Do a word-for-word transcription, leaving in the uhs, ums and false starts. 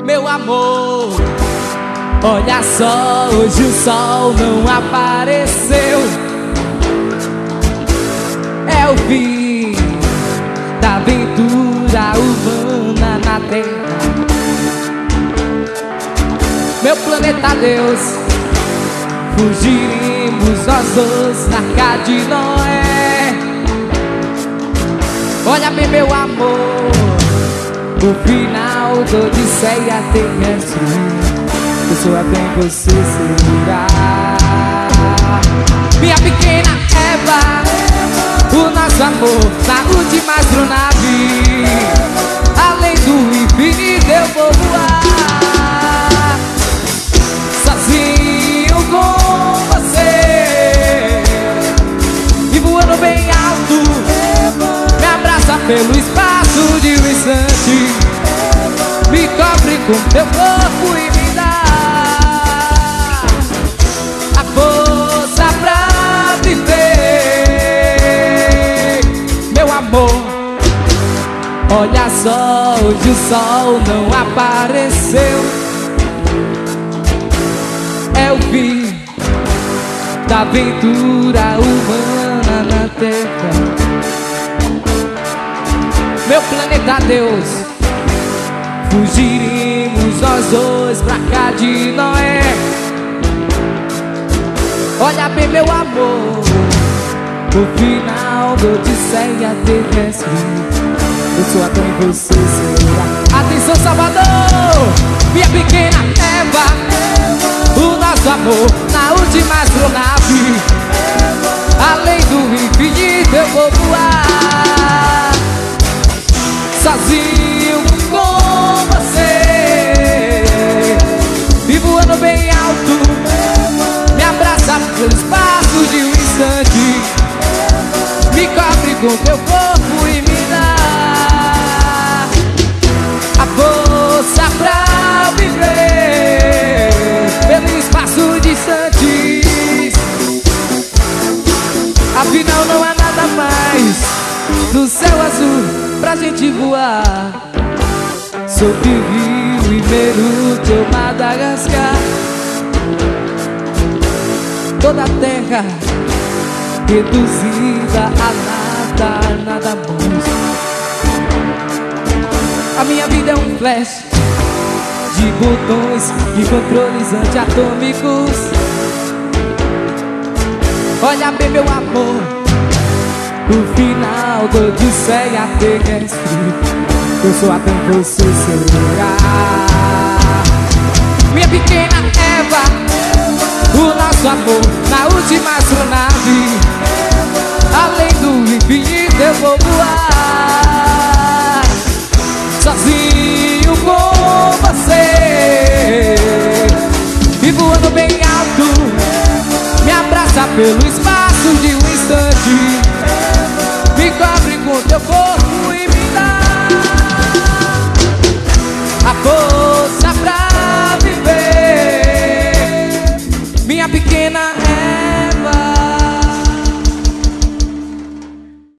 Meu amor, olha só, hoje o sol não apareceu. É o fim da aventura humana na Terra. Meu planeta Deus, fugiremos nós dois na Arca de Noé. Olha bem, meu amor, o final da odisseia terrestre. Pessoa bem você será. Minha pequena Eva, o nosso amor na última astronave. Além do infinito eu vou voar, sozinho com você. E voando bem alto, me abraça pelo espaço de um instante. Me cobre com teu corpo e me dá a força pra viver. Meu amor, olha só, hoje o sol não apareceu. É o fim da aventura humana na Terra. Meu planeta Deus, fugiremos nós dois pra cá de Noé. Olha bem, meu amor, o final da odisseia terrestre. Eu sou a quem você será. Atenção, Salvador, minha pequena Eva, o nosso amor na última astronave. Além do infinito eu vou voar, sozinho com você. E voando bem alto, me abraça pelo espaço de um instante. Me cobre com teu corpo e me dá a força pra viver pelo espaço distante. Afinal não há nada mais do céu azul pra gente voar. Sobre Rio e Meruto ou Madagascar, toda a terra reduzida a nada, nada mais. A minha vida é um flash de botões e controles antiatômicos. Olha bem, meu amor, o final da odisseia terrestre. Eu sou a quem você será. Minha pequena Eva, o nosso amor na última astronave. Além do infinito eu vou voar, sozinho com você. E voando bem alto, me abraça pelo espaço de um instante. Me cobre com teu corpo e me dá